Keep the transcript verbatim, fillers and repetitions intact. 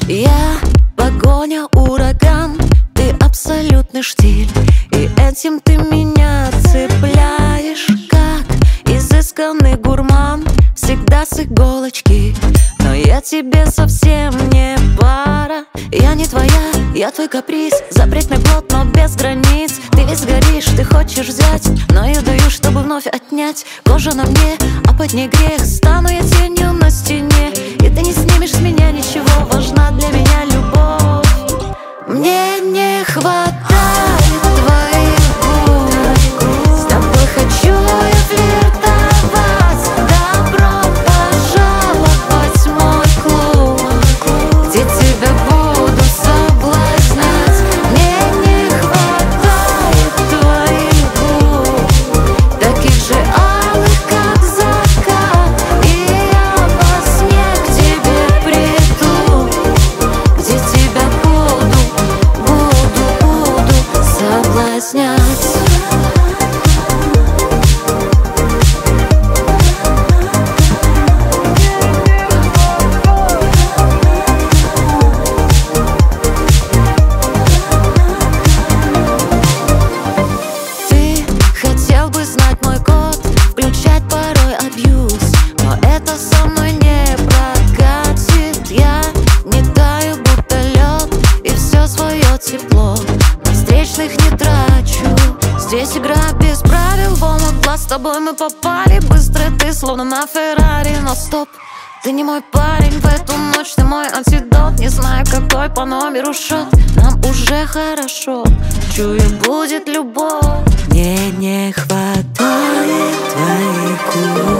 Я погоня, ураган, ты абсолютный штиль, и этим ты меня цепляешь, как изысканный гурман, всегда с иголочки. Но я тебе совсем не пара. Я не твоя, я твой каприз, запретный плод, но без границ. Ты весь горишь, ты хочешь взять, но я даю, чтобы вновь отнять. Кожа на мне, а под ней грех. Стану я тенью на стене, и ты не снимешь с меня ничего. Важна для меня любовь. Мне не хватает твоих губ, с тобой хочу я флиртовать. Добро пожаловать в мой клуб, где тебя буду соблазнять. Мне не хватает твоих губ, таких же алых, как закат. И я во сне к тебе приду, где тебя буду, буду, буду соблазнять. Это со мной не прокатит. Я не таю, будто лед, и все свое тепло на встречных не трачу. Здесь игра без правил, в омут глаз с тобой мы попали. Быстро ты, словно на Феррари. Но стоп, ты не мой парень, в эту ночь ты мой антидот. Не знаю, какой по номеру счет, нам уже хорошо, чую, будет любовь. Мне не хватает твоих губ,